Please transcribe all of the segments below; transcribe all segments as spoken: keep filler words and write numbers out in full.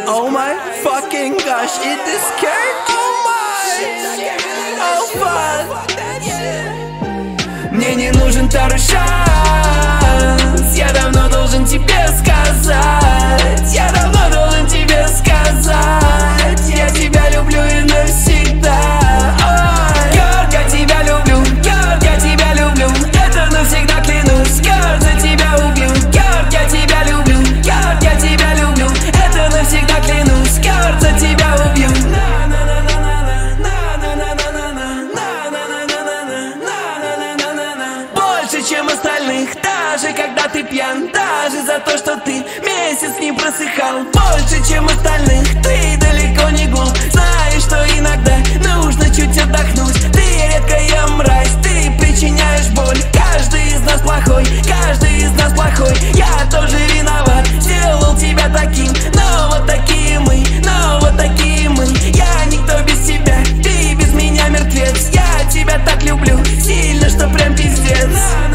Oh my fucking gosh, it is scared. Oh my, oh fuck. Мне не нужен второй шанс. Я давно должен тебе сказать. Я давно должен тебе сказать. Я тебя люблю и навсегда. Ой, Георг, я тебя люблю. Георг, я тебя люблю. Это навсегда клянусь. Георг, за тебя убью. Георг, я тебя люблю. Георг, я тебя люблю. Это навсегда клянусь. Георг, за тебя убью. Больше, чем остальных, даже когда ты пьян, даже за то, что ты месяц не просыхал. Больше, чем остальных, ты далеко не глуп. Знаешь, что иногда нужно чуть отдохнуть. Ты редкая мразь, ты причиняешь боль. Каждый из нас плохой, каждый из нас плохой. Я тоже виноват, сделал тебя таким. Но вот такие мы, но вот такие мы. Я никто без тебя, ты без меня мертвец. Я тебя так люблю, сильно, что прям пиздец.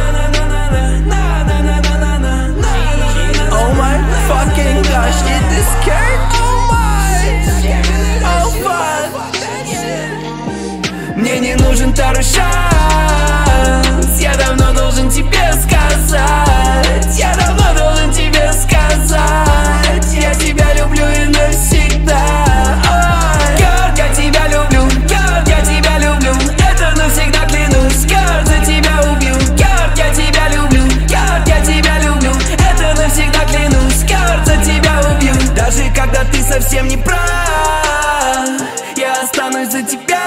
Oh my fucking gosh, it is scared. Oh my, oh fuck. Мне не нужен второй шанс. Я давно должен тебе сказать. Я давно должен тебе сказать. Я тебя люблю и навсегда. Ой, Георг, я тебя люблю. Георг, я тебя люблю. Это навсегда клянусь. Георг, за тебя убью. Георг, я тебя люблю. Георг, я тебя люблю. Это навсегда клянусь. Георг, за тебя убью. Даже когда ты совсем не прав, я останусь за тебя.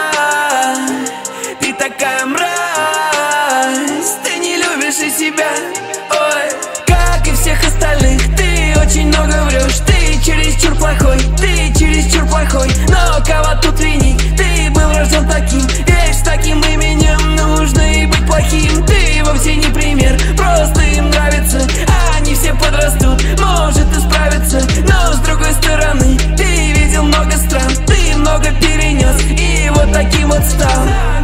Ты такая мразь, ты не любишь и себя. Ой, как и всех остальных, ты очень много врешь. Ты чересчур плохой, ты чересчур плохой. Но кого тут винить, ты был рожден таким. Ведь с таким именем нужно и быть плохим. Ты вовсе не пример, просто им нравится. Они все подрастут, может и справиться. Но с другой стороны, ты видел много стран, ты много перенес и вот таким вот стал.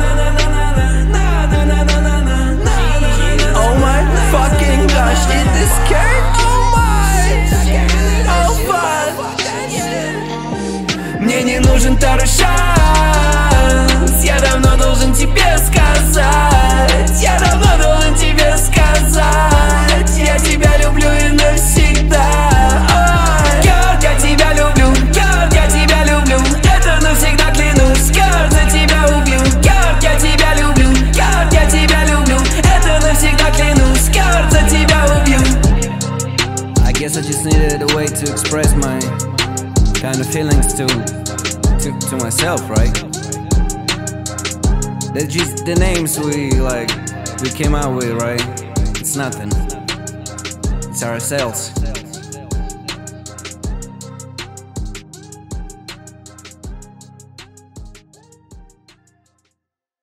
Oh my fucking gosh, it is scared. Oh my, oh fuck. Мне не нужен второй шанс. Я давно должен тебе сказать. Я давно должен тебе сказать. Я тебя люблю и навсегда. Ой, Георг, я тебя люблю. Георг, я тебя люблю. Это навсегда клянусь. Георг, за тебя убью. Георг, я тебя люблю. Георг, я тебя люблю. Это навсегда клянусь. Георг, за тебя убью. I guess I just needed a way to express my kind of feelings to to, to myself, right? They're just the names we like we came out with, right? It's nothing. It's ourselves.